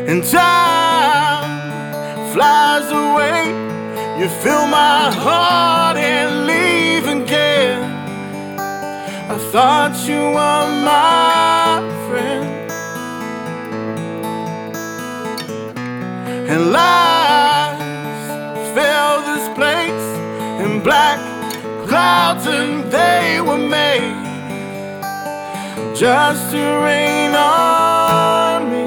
and time flies away. You fill my heart and leave again. I thought you were my friend, and lies fill this place in black clouds, and they were made just to rain on me.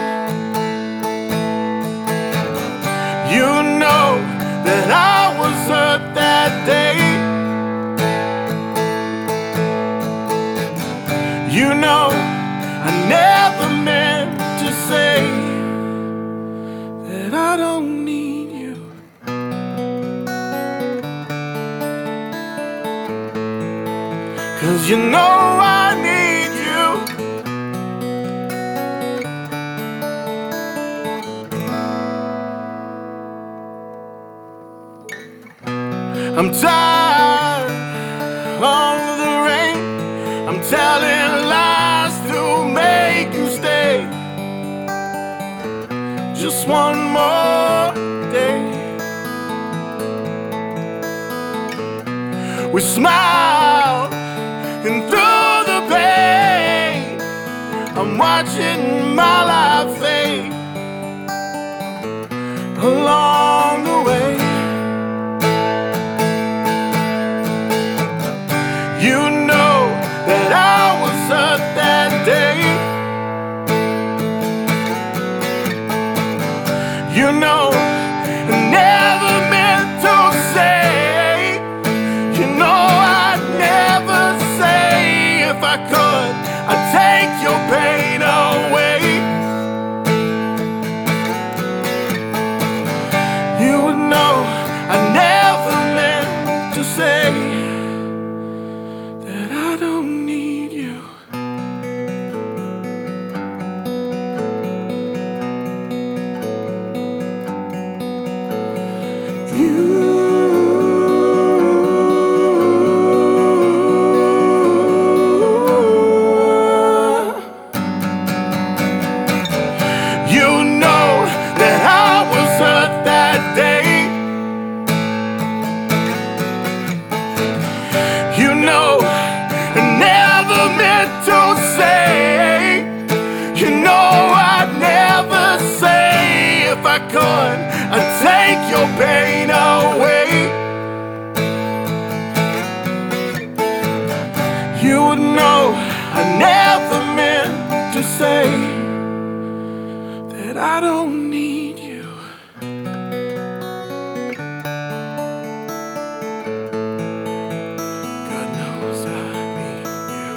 You know that I was hurt that day. You know I never meant to say that I don't need you. 'Cause you know I need you. I'm tired of the rain. I'm telling lies to make you stay. Just one more day. We smile and through the pain, I'm watching my life fade along the way. You know that I was hurt that day. You know I never meant to say. You know I'd never say. If I could, I'd take your pain away. You would know I never meant to say that I don't need you. You know that I was hurt that day. You know I never meant to say. You know I'd never say. If I could, I'd take your pain away. You would know I never meant to say that I don't need you. God knows I need you.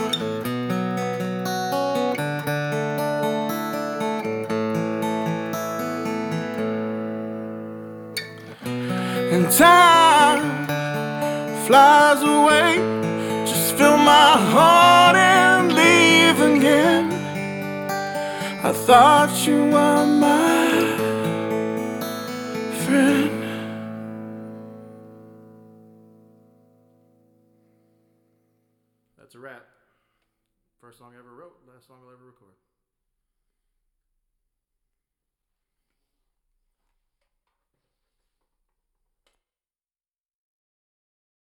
And time flies away. Just fill my heart and leave again. I thought you were my friend. That's a wrap. First song I ever wrote, last song I'll ever record.